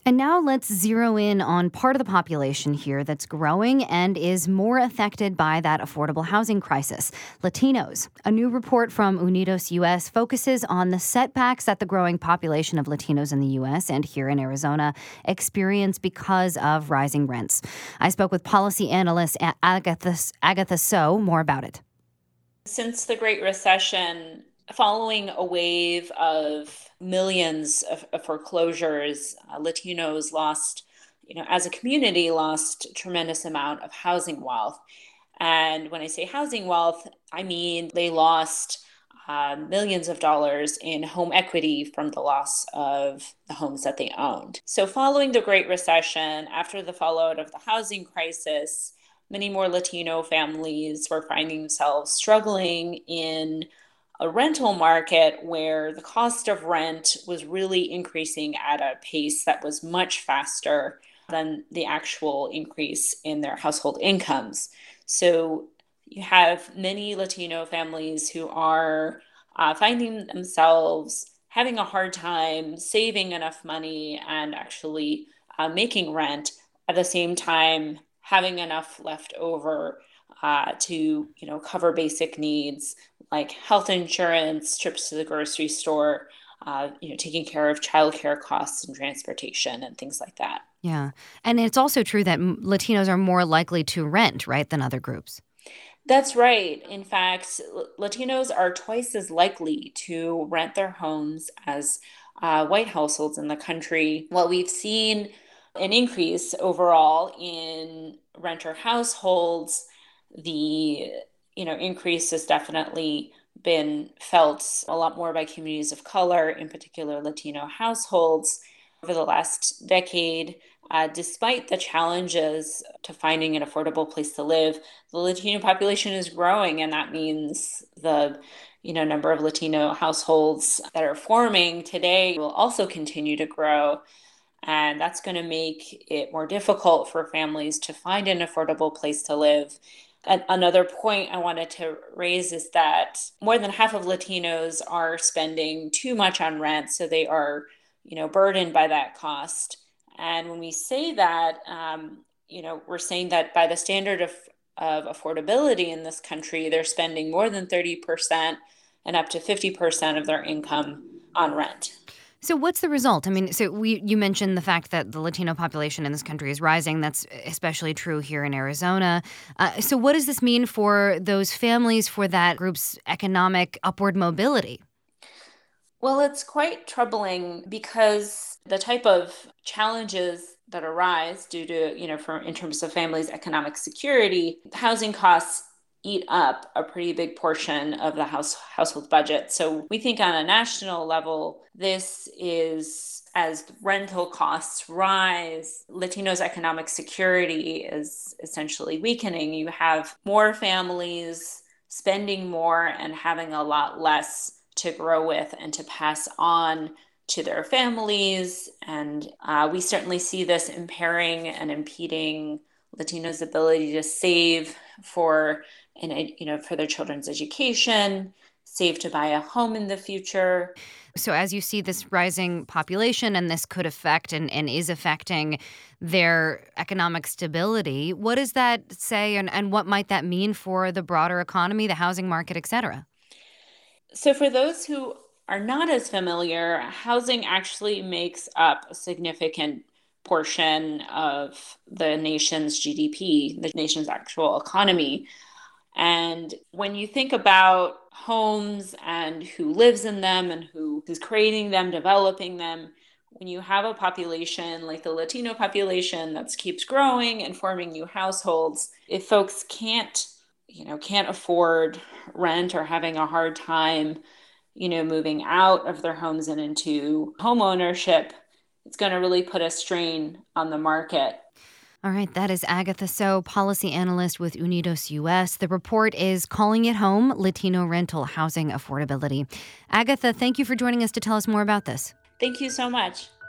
And now let's zero in on part of the population here that's growing and is more affected by that affordable housing crisis: Latinos. A new report from Unidos US focuses on the setbacks that the growing population of Latinos in the U.S. and here in Arizona experience because of rising rents. I spoke with policy analyst Agatha So. More about it. Since the Great Recession, following a wave of millions of foreclosures, Latinos lost, as a community, lost a tremendous amount of housing wealth. And when I say housing wealth, I mean they lost millions of dollars in home equity from the loss of the homes that they owned. So, following the Great Recession, after the fallout of the housing crisis, many more Latino families were finding themselves struggling in a rental market where the cost of rent was really increasing at a pace that was much faster than the actual increase in their household incomes. So you have many Latino families who are finding themselves having a hard time saving enough money and actually making rent, at the same time having enough left over to cover basic needs like health insurance, trips to the grocery store, taking care of childcare costs and transportation and things like that. Yeah. And it's also true that Latinos are more likely to rent, right, than other groups. That's right. In fact, Latinos are twice as likely to rent their homes as white households in the country. While we've seen an increase overall in renter households, the increase has definitely been felt a lot more by communities of color, in particular Latino households, over the last decade. Despite the challenges to finding an affordable place to live, the Latino population is growing, and that means the number of Latino households that are forming today will also continue to grow. And that's going to make it more difficult for families to find an affordable place to live. And another point I wanted to raise is that more than half of Latinos are spending too much on rent, so they are, burdened by that cost. And when we say that, we're saying that by the standard of affordability in this country, they're spending more than 30% and up to 50% of their income on rent. So what's the result? I mean, you mentioned the fact that the Latino population in this country is rising. That's especially true here in Arizona. So what does this mean for those families, for that group's economic upward mobility? Well, it's quite troubling because the type of challenges that arise due to, in terms of families' economic security, housing costs eat up a pretty big portion of the household budget. So we think on a national level, this is, as rental costs rise, Latinos' economic security is essentially weakening. You have more families spending more and having a lot less to grow with and to pass on to their families. And we certainly see this impairing and impeding Latinos' ability to save for their children's education, save to buy a home in the future. So as you see this rising population, and this could affect and is affecting their economic stability, what does that say, and what might that mean for the broader economy, the housing market, et cetera? So for those who are not as familiar, housing actually makes up a significant portion of the nation's GDP, the nation's actual economy. And when you think about homes and who lives in them and who's creating them, developing them, when you have a population like the Latino population that keeps growing and forming new households, if folks can't afford rent or having a hard time, moving out of their homes and into home ownership, it's going to really put a strain on the market. All right, that is Agatha So, policy analyst with Unidos US. The report is Calling It Home: Latino Rental Housing Affordability. Agatha, thank you for joining us to tell us more about this. Thank you so much.